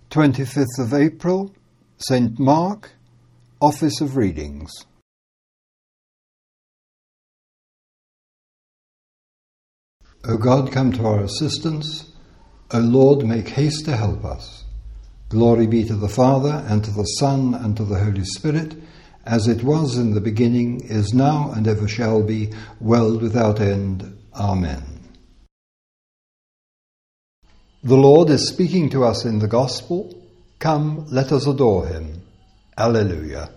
25th of April, St. Mark, Office of Readings. O God, come to our assistance. O Lord, make haste to help us. Glory be to the Father, and to the Son, and to the Holy Spirit, as it was in the beginning, is now, and ever shall be, world without end. Amen. The Lord is speaking to us in the Gospel. Come, let us adore him. Alleluia.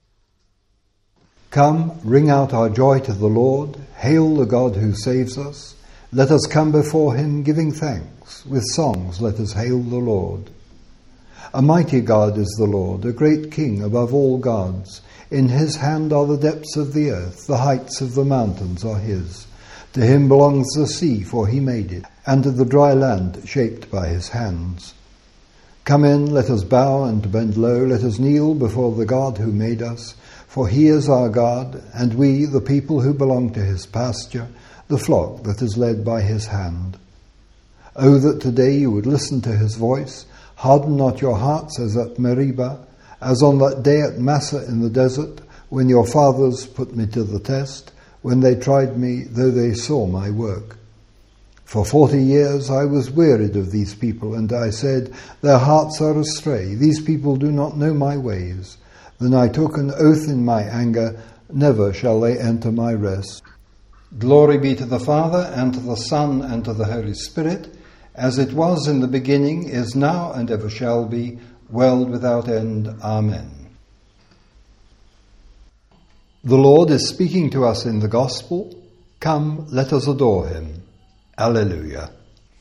Come, ring out our joy to the Lord. Hail the God who saves us. Let us come before him giving thanks. With songs let us hail the Lord. A mighty God is the Lord, a great King above all gods. In his hand are the depths of the earth, the heights of the mountains are his. To him belongs the sea, for he made it, and the dry land shaped by his hands. Come in, let us bow and bend low, let us kneel before the God who made us, for he is our God, and we, the people who belong to his pasture, the flock that is led by his hand. Oh, that today you would listen to his voice. Harden not your hearts as at Meribah, as on that day at Massah in the desert, when your fathers put me to the test, when they tried me, though they saw my work. For 40 years I was wearied of these people, and I said, their hearts are astray, these people do not know my ways. Then I took an oath in my anger, never shall they enter my rest. Glory be to the Father, and to the Son, and to the Holy Spirit, as it was in the beginning, is now, and ever shall be, world without end. Amen. The Lord is speaking to us in the Gospel. Come, let us adore him. Alleluia.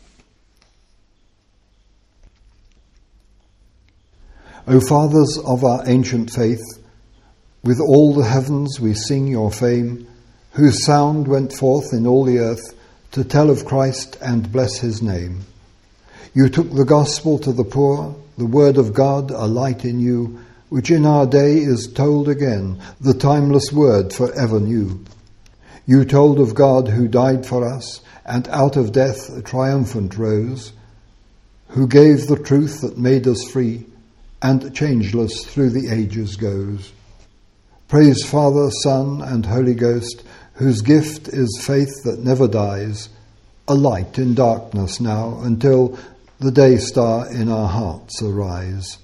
O fathers of our ancient faith, with all the heavens we sing your fame, whose sound went forth in all the earth to tell of Christ and bless his name. You took the gospel to the poor, the word of God, a light in you, which in our day is told again, the timeless word forever new. You told of God who died for us, and out of death triumphant rose, who gave the truth that made us free, and changeless through the ages goes. Praise Father, Son, and Holy Ghost, whose gift is faith that never dies, a light in darkness now, until the day star in our hearts arise.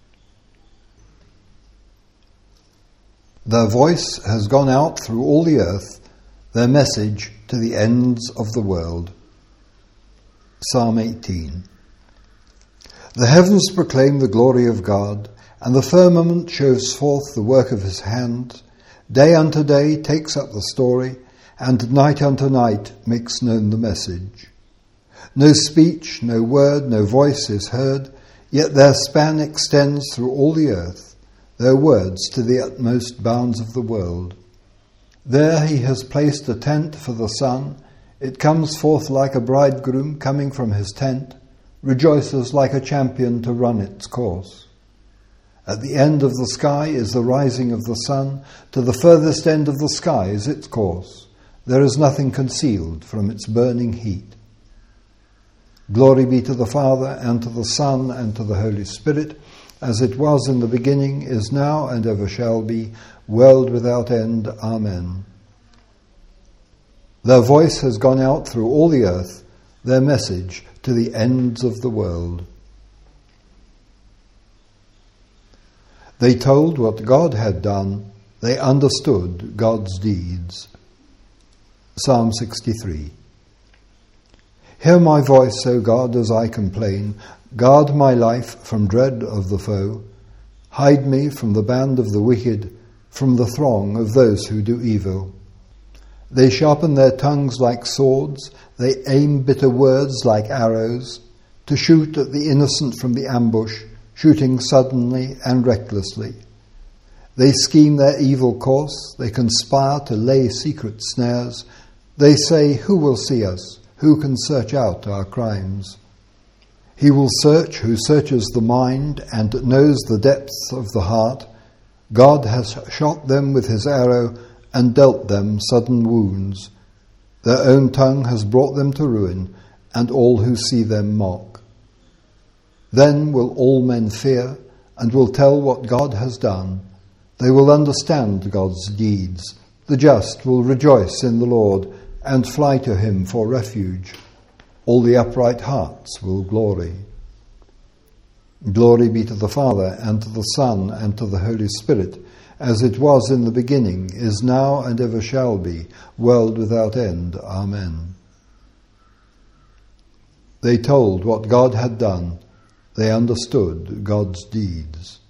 Their voice has gone out through all the earth, their message to the ends of the world. Psalm 18. The heavens proclaim the glory of God, and the firmament shows forth the work of his hand. Day unto day takes up the story, and night unto night makes known the message. No speech, no word, no voice is heard, yet their span extends through all the earth, their words to the utmost bounds of the world. There he has placed a tent for the sun. It comes forth like a bridegroom coming from his tent, rejoices like a champion to run its course. At the end of the sky is the rising of the sun, to the furthest end of the sky is its course. There is nothing concealed from its burning heat. Glory be to the Father, and to the Son, and to the Holy Spirit, as it was in the beginning, is now, and ever shall be, world without end. Amen. Their voice has gone out through all the earth, their message to the ends of the world. They told what God had done, they understood God's deeds. Psalm 63. Hear my voice, O God, as I complain. Guard my life from dread of the foe. Hide me from the band of the wicked, from the throng of those who do evil. They sharpen their tongues like swords, they aim bitter words like arrows, to shoot at the innocent from the ambush, shooting suddenly and recklessly. They scheme their evil course, they conspire to lay secret snares. They say, who will see us? Who can search out our crimes? He will search who searches the mind and knows the depths of the heart. God has shot them with his arrow and dealt them sudden wounds. Their own tongue has brought them to ruin, and all who see them mock. Then will all men fear and will tell what God has done. They will understand God's deeds. The just will rejoice in the Lord and fly to him for refuge. All the upright hearts will glory. Glory be to the Father, and to the Son, and to the Holy Spirit, as it was in the beginning, is now, and ever shall be, world without end. Amen. They told what God had done. They understood God's deeds.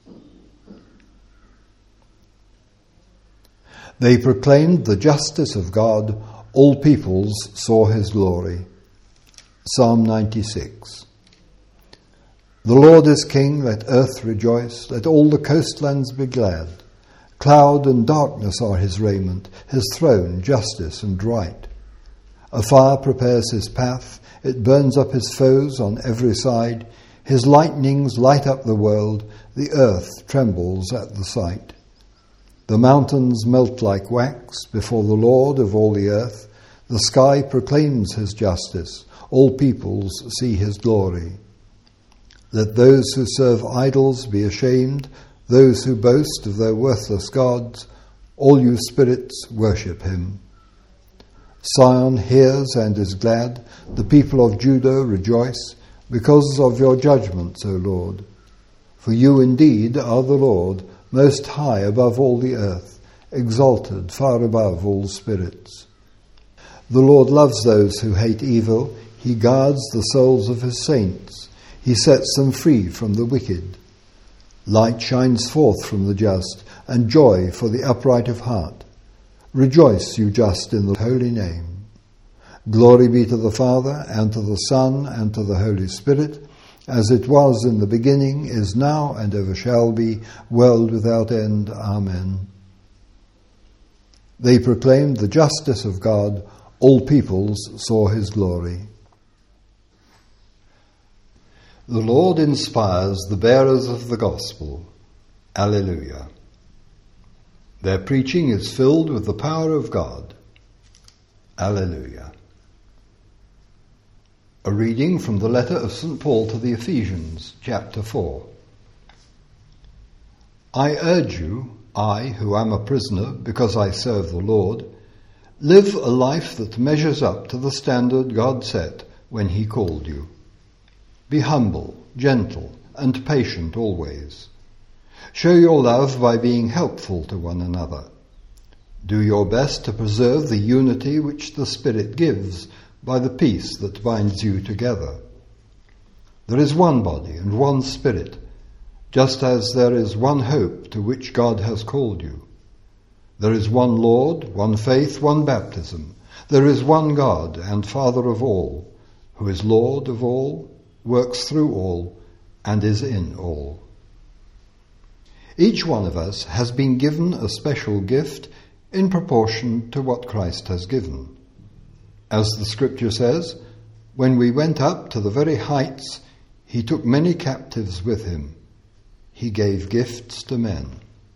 They proclaimed the justice of God. All peoples saw his glory. Psalm 96. The Lord is King, let earth rejoice, let all the coastlands be glad. Cloud and darkness are his raiment, his throne justice and right. A fire prepares his path, it burns up his foes on every side. His lightnings light up the world, the earth trembles at the sight. The mountains melt like wax before the Lord of all the earth. The sky proclaims his justice, all peoples see his glory. Let those who serve idols be ashamed, those who boast of their worthless gods. All you spirits worship him. Sion hears and is glad, the people of Judah rejoice, because of your judgments, O Lord. For you indeed are the Lord, most high above all the earth, exalted far above all spirits. The Lord loves those who hate evil, he guards the souls of his saints. He sets them free from the wicked. Light shines forth from the just, and joy for the upright of heart. Rejoice, you just, in the holy name. Glory be to the Father, and to the Son, and to the Holy Spirit, as it was in the beginning, is now, and ever shall be, world without end. Amen. They proclaimed the justice of God. All peoples saw his glory. The Lord inspires the bearers of the gospel. Alleluia. Their preaching is filled with the power of God. Alleluia. A reading from the letter of St. Paul to the Ephesians, chapter 4. I urge you, I, who am a prisoner because I serve the Lord, live a life that measures up to the standard God set when he called you. Be humble, gentle, and patient always. Show your love by being helpful to one another. Do your best to preserve the unity which the Spirit gives by the peace that binds you together. There is one body and one Spirit, just as there is one hope to which God has called you. There is one Lord, one faith, one baptism. There is one God and Father of all, who is Lord of all, works through all, and is in all. Each one of us has been given a special gift in proportion to what Christ has given. As the Scripture says, when we went up to the very heights, he took many captives with him. He gave gifts to men.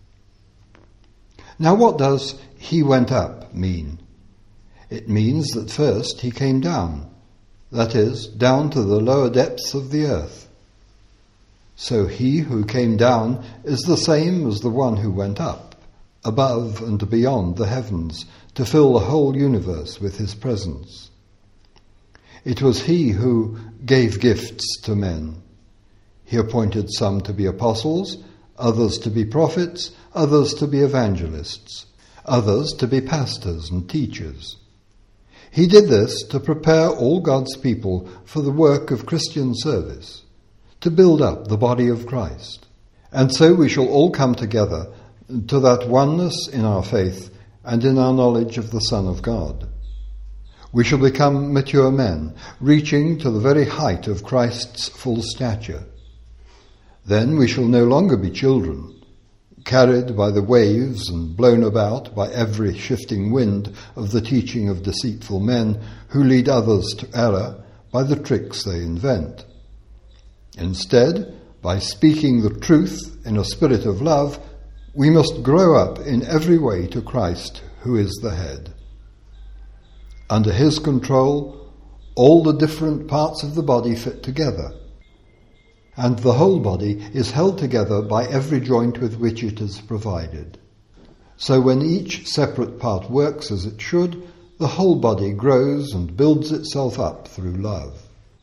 Now what does he went up mean? It means that first he came down, that is, down to the lower depths of the earth. So he who came down is the same as the one who went up, above and beyond the heavens, to fill the whole universe with his presence. It was he who gave gifts to men. He appointed some to be apostles, others to be prophets, others to be evangelists, others to be pastors and teachers. He did this to prepare all God's people for the work of Christian service, to build up the body of Christ. And so we shall all come together to that oneness in our faith and in our knowledge of the Son of God. We shall become mature men, reaching to the very height of Christ's full stature. Then we shall no longer be children, carried by the waves and blown about by every shifting wind of the teaching of deceitful men who lead others to error by the tricks they invent. Instead, by speaking the truth in a spirit of love, we must grow up in every way to Christ, who is the head. Under his control, all the different parts of the body fit together. and the whole body is held together by every joint with which it is provided. So when each separate part works as it should, the whole body grows and builds itself up through love.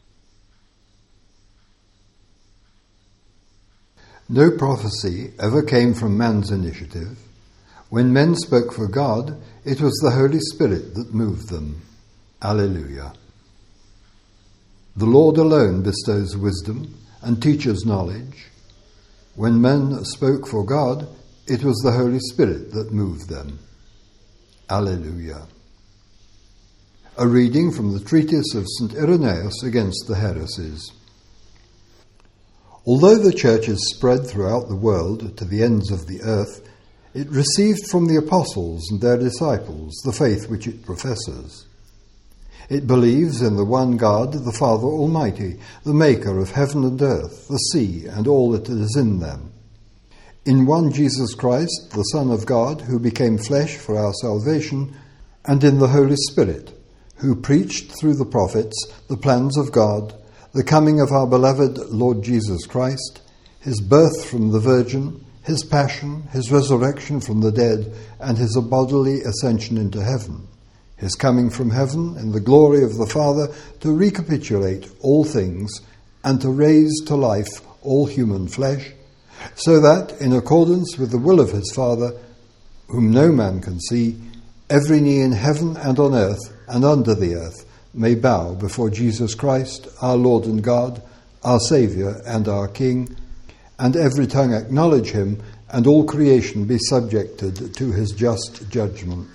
No prophecy ever came from man's initiative. When men spoke for God, it was the Holy Spirit that moved them. Alleluia. The Lord alone bestows wisdom and teaches knowledge. When men spoke for God, it was the Holy Spirit that moved them. Alleluia. A reading from the treatise of St. Irenaeus against the heresies. Although the Church is spread throughout the world to the ends of the earth, it received from the apostles and their disciples the faith which it professes. It believes in the one God, the Father Almighty, the maker of heaven and earth, the sea, and all that is in them. In one Jesus Christ, the Son of God, who became flesh for our salvation, and in the Holy Spirit, who preached through the prophets the plans of God, the coming of our beloved Lord Jesus Christ, his birth from the Virgin, his passion, his resurrection from the dead, and his bodily ascension into heaven, his coming from heaven in the glory of the Father to recapitulate all things and to raise to life all human flesh, so that, in accordance with the will of his Father, whom no man can see, every knee in heaven and on earth and under the earth may bow before Jesus Christ, our Lord and God, our Saviour and our King, and every tongue acknowledge him, and all creation be subjected to his just judgment.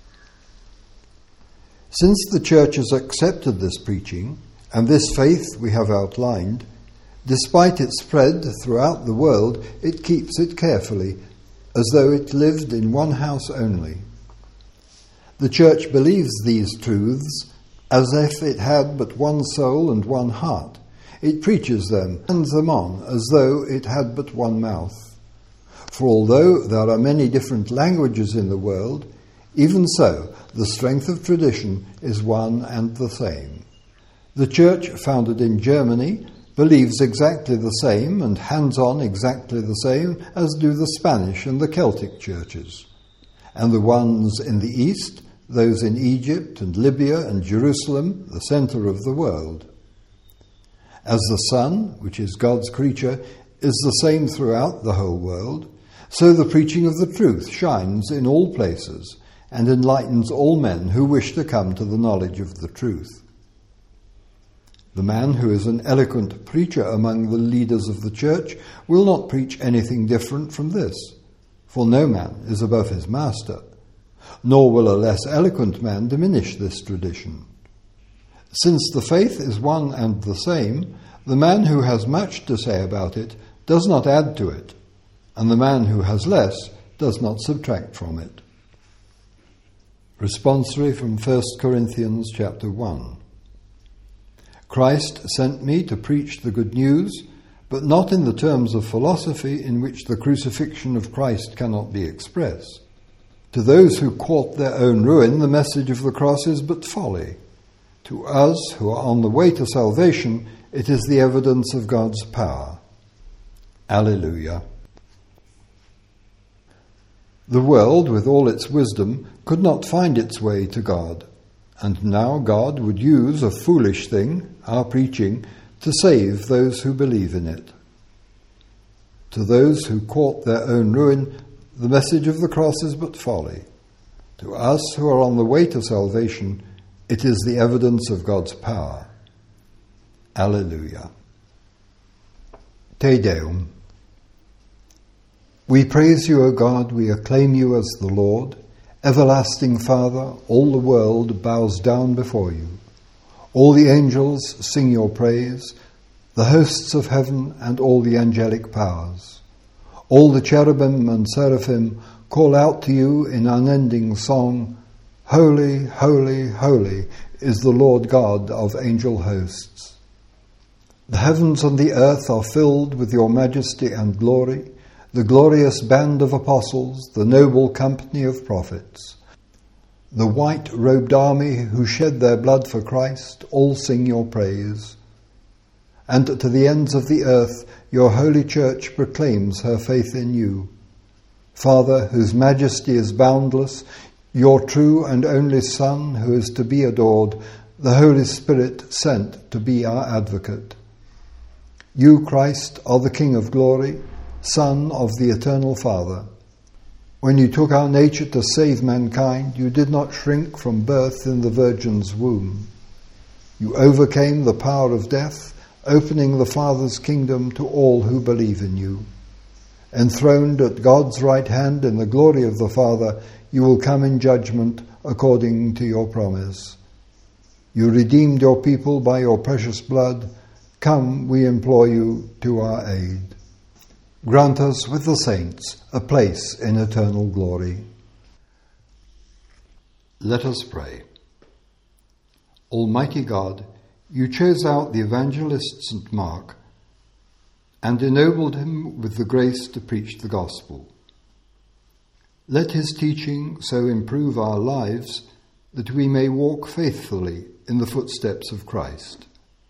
Since the Church has accepted this preaching, and this faith we have outlined, despite its spread throughout the world, it keeps it carefully, as though it lived in one house only. The Church believes these truths as if it had but one soul and one heart. It preaches them, hands them on, as though it had but one mouth. For although there are many different languages in the world, even so, the strength of tradition is one and the same. The Church, founded in Germany, believes exactly the same and hands on exactly the same as do the Spanish and the Celtic churches. And the ones in the East, those in Egypt and Libya and Jerusalem, the centre of the world. As the sun, which is God's creature, is the same throughout the whole world, so the preaching of the truth shines in all places and enlightens all men who wish to come to the knowledge of the truth. The man who is an eloquent preacher among the leaders of the Church will not preach anything different from this, for no man is above his master, nor will a less eloquent man diminish this tradition. Since the faith is one and the same, the man who has much to say about it does not add to it, and the man who has less does not subtract from it. Responsory from 1 Corinthians chapter 1. Christ sent me to preach the good news, but not in the terms of philosophy in which the crucifixion of Christ cannot be expressed. To those who court their own ruin, the message of the cross is but folly. To us who are on the way to salvation, it is the evidence of God's power. Alleluia. The world, with all its wisdom, could not find its way to God, and now God would use a foolish thing, our preaching, to save those who believe in it. To those who court their own ruin, the message of the cross is but folly. To us who are on the way to salvation, it is the evidence of God's power. Alleluia. Te Deum. We praise you, O God, we acclaim you as the Lord. Everlasting Father, all the world bows down before you. All the angels sing your praise, the hosts of heaven and all the angelic powers. All the cherubim and seraphim call out to you in unending song, Holy, holy, holy is the Lord God of angel hosts. The heavens and the earth are filled with your majesty and glory, the glorious band of apostles, the noble company of prophets. The white-robed army who shed their blood for Christ all sing your praise. and to the ends of the earth your holy church proclaims her faith in you. Father, whose majesty is boundless, your true and only Son, who is to be adored, the Holy Spirit sent to be our advocate. You, Christ, are the King of glory, Son of the eternal Father. When you took our nature to save mankind, you did not shrink from birth in the Virgin's womb. You overcame the power of death, opening the Father's kingdom to all who believe in you. Enthroned at God's right hand in the glory of the Father, you will come in judgment according to your promise. You redeemed your people by your precious blood. Come, we implore you, to our aid. Grant us with the saints a place in eternal glory. Let us pray. Almighty God, you chose out the evangelist St. Mark and ennobled him with the grace to preach the gospel. Let his teaching so improve our lives that we may walk faithfully in the footsteps of Christ.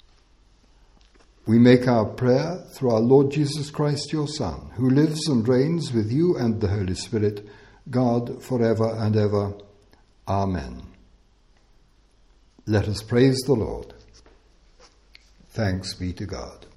We make our prayer through our Lord Jesus Christ, your Son, who lives and reigns with you and the Holy Spirit, God, forever and ever. Amen. Let us praise the Lord. Thanks be to God.